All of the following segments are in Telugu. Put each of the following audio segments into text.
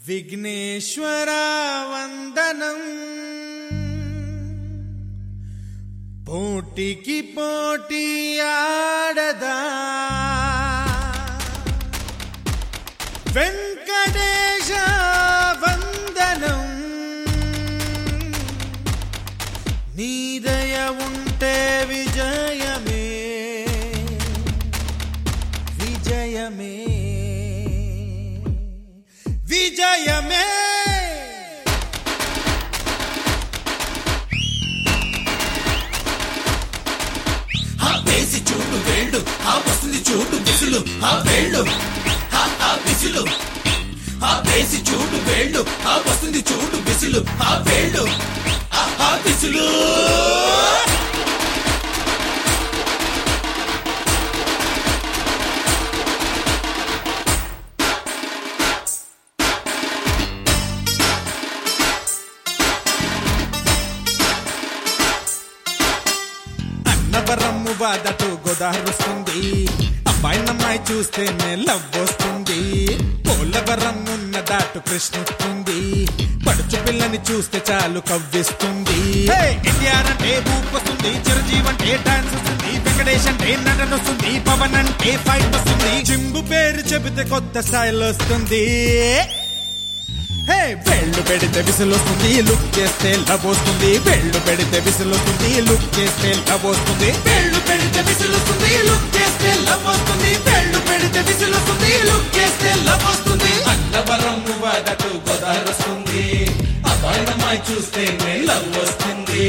విఘ్నేశ్వర వందనం పోటీకి పోటీ ఆడదా వెంకటేశ వందనం నీదయ ఉంటే విజయమే విజయమే విజయమే వేసి చూడు వేళ్ళు వస్తుంది చూడు విసులు వేళ్ళు విసులు వేసి చూడు వేళ్ళు వస్తుంది చూడు విసులు వేళ్ళు విసులు అన్నవరమ్ము బాధతో గోదావరిస్తుంది అమ్మాయి చూస్తేనే లవ్ వస్తుంది పోలవరం ఉన్న దాటు కృష్ణుస్తుంది పడుచు పిల్లని చూస్తే చాలు కవ్విస్తుంది ఎన్టీఆర్ అంటే ఊపు వస్తుంది చిరంజీవి అంటే డాన్స్ వస్తుంది వెంకటేష్ అంటే నటన వస్తుంది పవన్ అంటే ఫైట్ వస్తుంది చింబు పేరు చెబితే కొత్త స్టైల్ వస్తుంది వేళ్ళు పెడితే విసులు వస్తుంది లుక్ చేస్తే లవ్ వస్తుంది వేళ్ళు పెడితే విసులు వస్తుంది లుక్ చేస్తే లవ్ వస్తుంది వేళ్ళు పెడితే విసులు వస్తుంది లుక్ చేస్తే లవ్ వస్తుంది వేళ్ళు పెడితే విసులు వస్తుంది లుక్ చేస్తే లవ్ వస్తుంది అన్నవరం వదటు గోదావరి వస్తుంది అబ్బాయి చూస్తే లవ్ వస్తుంది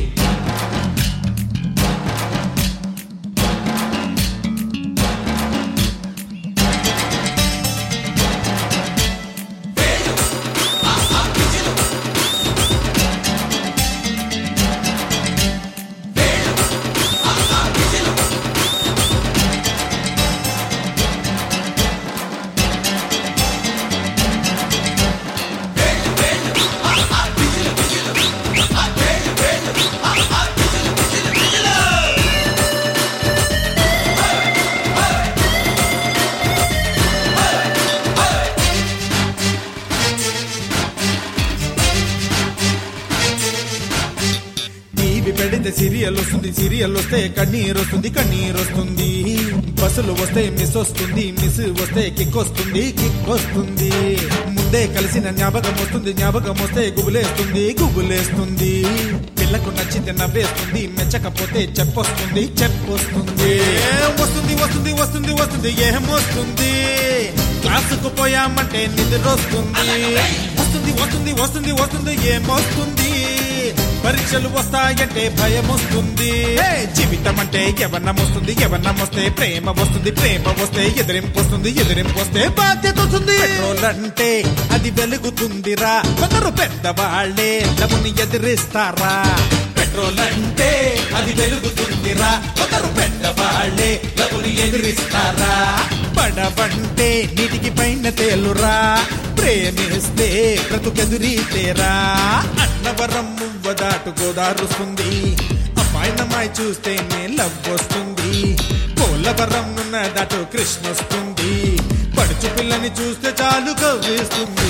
పెడితే సీరియల్ వస్తుంది సీరియల్ వస్తే కన్నీరు వస్తుంది కన్నీరు వస్తుంది బస్సులు వస్తే మిస్ వస్తుంది మిస్ వస్తే కిక్ వస్తుంది కిక్ వస్తుంది ముందే కలిసిన జ్ఞాపకం వస్తుంది జ్ఞాపకం వస్తే గుబులేస్తుంది గుబులేస్తుంది పిల్లకు నచ్చితే నవ్వేస్తుంది మెచ్చకపోతే చెప్పొస్తుంది చెప్పొస్తుంది వస్తుంది వస్తుంది వస్తుంది వస్తుంది ఏమొస్తుంది క్లాసుకు పోయామంటే నిద్ర వస్తుంది వస్తుంది వస్తుంది వస్తుంది వస్తుంది ఏమొస్తుంది పరీక్షలు వస్తాయంటే భయం వస్తుంది జీవితం అంటే యవ్వనం వస్తుంది యవ్వనం వస్తే ప్రేమ వస్తుంది ప్రేమ వస్తే ఎదిరింపు వస్తుంది ఎదిరింపు వస్తే బాధ్యత వస్తుంది పెట్రోల్ అంటే అది వెలుగుతుందిరా కొందరు పెద్దవాళ్లే లవ్వుని ఎదిరిస్తారా పెట్రోల్ అంటే అది వెలుగుతుందిరా కొందరు పెద్దవాళ్లే లవ్వుని ఎదిరిస్తారా పడవంటే నీటికి పైన తేలురా ప్రేమిస్తే బ్రతుకెదురీతేరా అన్నవరం దాటు గోదావరిస్తుంది అమ్మాయి చూస్తేనే లవ్ వస్తుంది పోలవరం ఉన్న దాటు కృష్ణ వస్తుంది పడుచు పిల్లని చూస్తే చాలు కవ్వేస్తుంది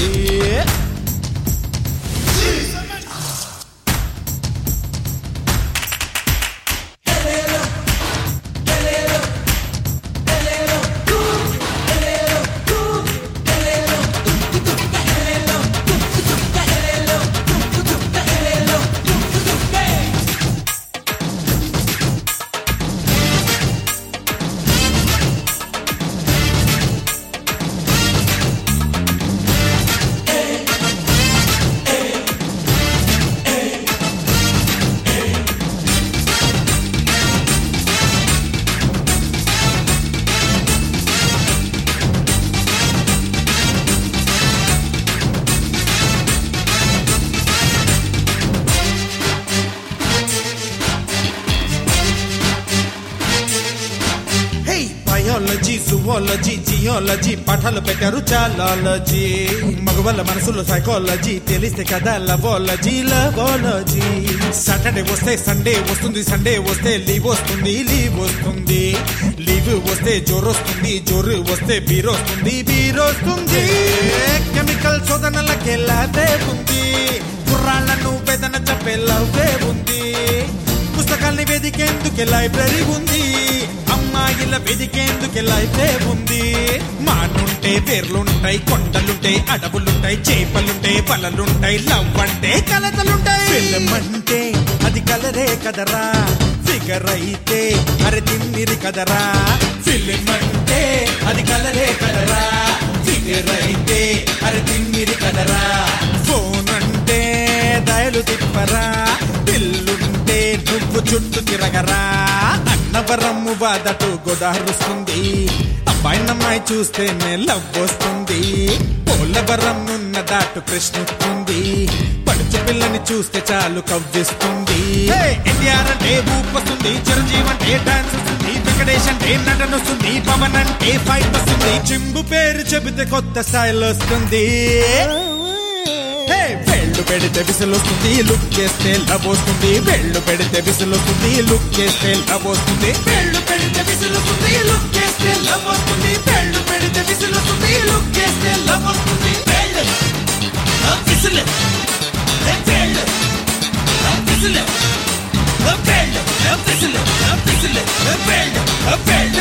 జువాలజీ జియాలజీ పాఠాలు పెట్టారు చాలాలజీ మగవాళ్ళ మనసులో సైకాలజీ తెలిస్తే కదా లవాలజీ లవాలజీ సాటర్డే వస్తే సండే వస్తుంది సండే వస్తే లీవ్ వస్తుంది లీవ్ వస్తుంది లీవ్ వస్తే జోరు వస్తుంది జోరు వస్తే బీర్ వస్తుంది బీర్ వస్తుంది కెమికల్ శోధనలకే లాభే ఉంది కుర్రాళ్లను వేదన చెప్పే లవ్వే ఉంది పుస్తకాల్ని వెదికేందుకే లైబ్రరీ ఉంది అమ్మాయిల వెదికేందుకే లైఫే ఉంది మానుంటే పేర్లుంటాయి కొండలుంటాయి అడవులుంటాయి చేపలుంటాయి పలలుంటాయి లవ్ అంటే కలతలుంటాయి ఫిల్మ్ అంటే అది కలరే కదరా ఫిగర్ అయితే అరే తిమ్మిరి కదరా ఫిల్మ్ అంటే అది కలరే కదరా ఫిగర్ అయితే అరే తిమ్మిరి కదరా ఫోన్ అంటే దయలు తిప్పరా పిల్లుంటే నువ్వు చుట్టూ తిరగరా అన్నవరము వాదటు గోదారుస్తుంది అబ్బాయినమ్మాయి చూస్తేనే లవ్ వస్తుంది పోలవరం ఉన్న దాటు ప్రశ్నిస్తుంది పడుచు పిల్లని చూస్తే చాలు కవ్విస్తుంది ఎన్టీఆర్ అంటే ఊపు వస్తుంది చిరంజీవి అంటే డాన్స్ వస్తుంది వెంకటేష్ అంటే నటన వస్తుంది పవన్ అంటే ఫైట్ వస్తుంది చింబు పేరు చెబితే కొత్త స్టైల్ వస్తుంది వేళ్ళు పెడితే విసులొస్తుంది లుక్ చేస్తే లవ్ వస్తుంది వేళ్ళు పెడితే విసులొస్తుంది లుక్ చేస్తే లవ్ వస్తుంది వేళ్ళు పెడితే విసులొస్తుంది లుక్ చేస్తే లవ్ వస్తుంది వేళ్ళు పెడితే విసులొస్తుంది లుక్ చేస్తే లవ్ వస్తుంది వేళ్ళు విసులు వేళ్ళు విసులు వేళ్ళు విసులు విసులు వేళ్ళు వేళ్ళు